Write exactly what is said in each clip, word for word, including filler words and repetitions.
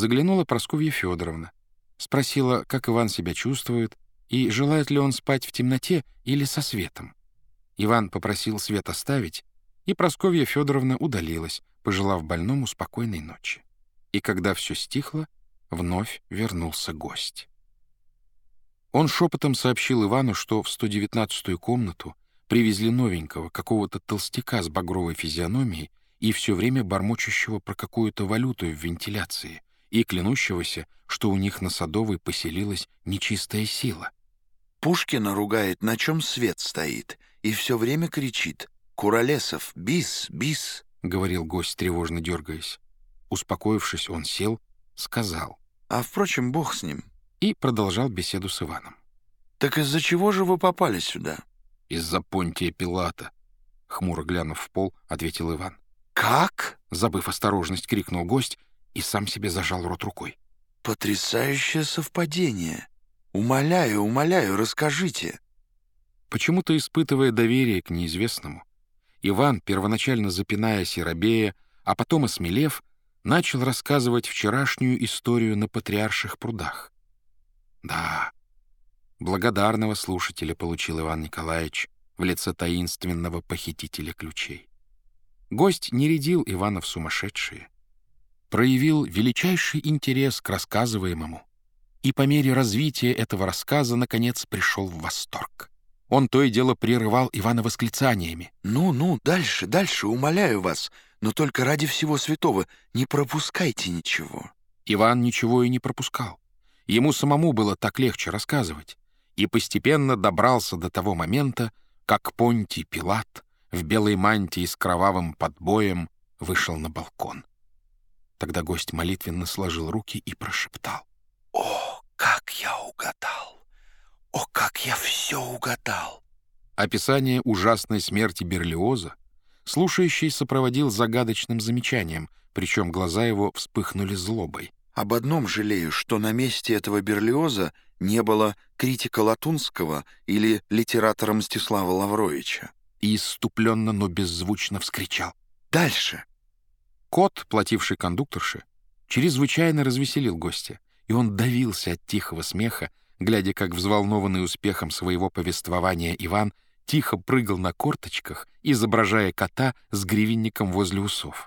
заглянула Прасковья Федоровна. Спросила, как Иван себя чувствует, и желает ли он спать в темноте или со светом. Иван попросил свет оставить, и Прасковья Федоровна удалилась, пожелав больному спокойной ночи. И когда все стихло, вновь вернулся гость. Он шепотом сообщил Ивану, что в сто девятнадцатую комнату привезли новенького, какого-то толстяка с багровой физиономией и все время бормочущего про какую-то валюту в вентиляции, и клянущегося, что у них на Садовой поселилась нечистая сила. Пушкина ругает, на чем свет стоит, и все время кричит: «Куролесов, бис, бис!» — говорил гость, тревожно дергаясь. Успокоившись, он сел, сказал: «А, впрочем, бог с ним». И продолжал беседу с Иваном. «Так из-за чего же вы попали сюда?» «Из-за Понтия Пилата», — хмуро глянув в пол, ответил Иван. «Как?» — забыв осторожность, крикнул гость и сам себе зажал рот рукой. «Потрясающее совпадение! Умоляю, умоляю, расскажите!» Почему-то, испытывая доверие к неизвестному, Иван, первоначально запинаясь и робея, а потом осмелев, начал рассказывать вчерашнюю историю на Патриарших прудах. Да, благодарного слушателя получил Иван Николаевич в лице таинственного похитителя ключей. Гость не рядил Ивана в сумасшедшие, проявил величайший интерес к рассказываемому, и по мере развития этого рассказа, наконец, пришел в восторг. Он то и дело прерывал Ивана восклицаниями. «Ну, ну, дальше, дальше, умоляю вас, но только ради всего святого не пропускайте ничего». Иван ничего и не пропускал. Ему самому было так легче рассказывать, и постепенно добрался до того момента, как Понтий Пилат в белой мантии с кровавым подбоем вышел на балкон. Тогда гость молитвенно сложил руки и прошептал: «О, как я угадал! О, как я все угадал!» Описание ужасной смерти Берлиоза слушающий сопроводил загадочным замечанием, причем глаза его вспыхнули злобой. «Об одном жалею, что на месте этого Берлиоза не было критика Латунского или литератора Мстислава Лавровича». И исступленно, но беззвучно вскричал: «Дальше!» Кот, плативший кондукторше, чрезвычайно развеселил гостя, и он давился от тихого смеха, глядя, как взволнованный успехом своего повествования Иван тихо прыгал на корточках, изображая кота с гривенником возле усов.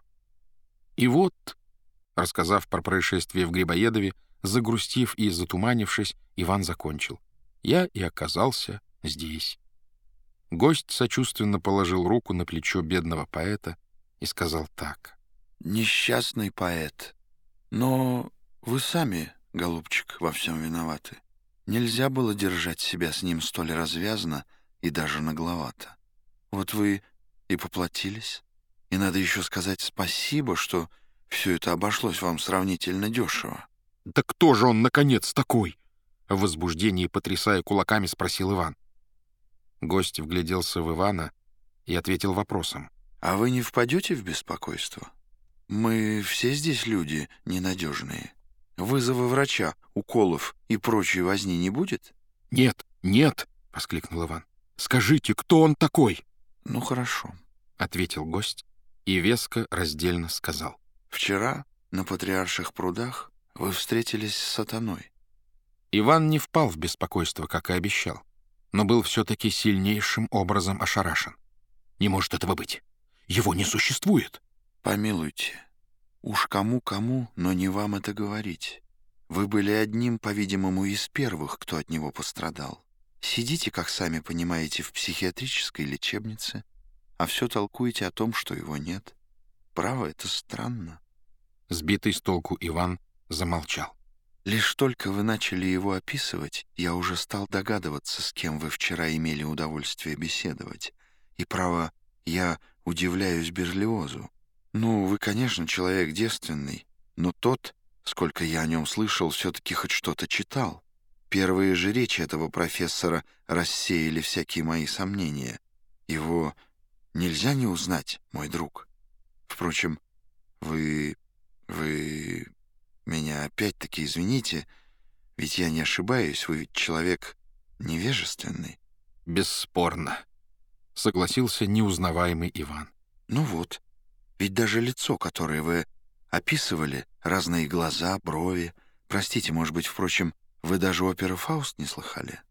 И вот, рассказав про происшествие в Грибоедове, загрустив и затуманившись, Иван закончил: «Я и оказался здесь». Гость сочувственно положил руку на плечо бедного поэта и сказал так: «Несчастный поэт, но вы сами, голубчик, во всем виноваты. Нельзя было держать себя с ним столь развязно и даже нагловато. Вот вы и поплатились. И надо еще сказать спасибо, что все это обошлось вам сравнительно дешево». «Да кто же он, наконец, такой?» В возбуждении, потрясая кулаками, спросил Иван. Гость вгляделся в Ивана и ответил вопросом: «А вы не впадете в беспокойство? Мы все здесь люди ненадежные. Вызова врача, уколов и прочей возни не будет?» «Нет, нет!» — воскликнул Иван. «Скажите, кто он такой?» «Ну, хорошо», — ответил гость и веско раздельно сказал: «Вчера на Патриарших прудах вы встретились с сатаной». Иван не впал в беспокойство, как и обещал, но был все-таки сильнейшим образом ошарашен. «Не может этого быть! Его не существует!» «Помилуйте, уж кому-кому, но не вам это говорить. Вы были одним, по-видимому, из первых, кто от него пострадал. Сидите, как сами понимаете, в психиатрической лечебнице, а все толкуете о том, что его нет. Право, это странно». Сбитый с толку Иван замолчал. «Лишь только вы начали его описывать, я уже стал догадываться, с кем вы вчера имели удовольствие беседовать. И, право, я удивляюсь Берлиозу. Ну, вы, конечно, человек девственный, но тот, сколько я о нем слышал, все-таки хоть что-то читал. Первые же речи этого профессора рассеяли всякие мои сомнения. Его нельзя не узнать, мой друг. Впрочем, вы... вы... меня опять-таки извините, ведь я не ошибаюсь, вы ведь человек невежественный». «Бесспорно», — согласился неузнаваемый Иван. «Ну вот, ведь даже лицо, которое вы описывали, разные глаза, брови. Простите, может быть, впрочем, вы даже оперы «Фауст» не слыхали?»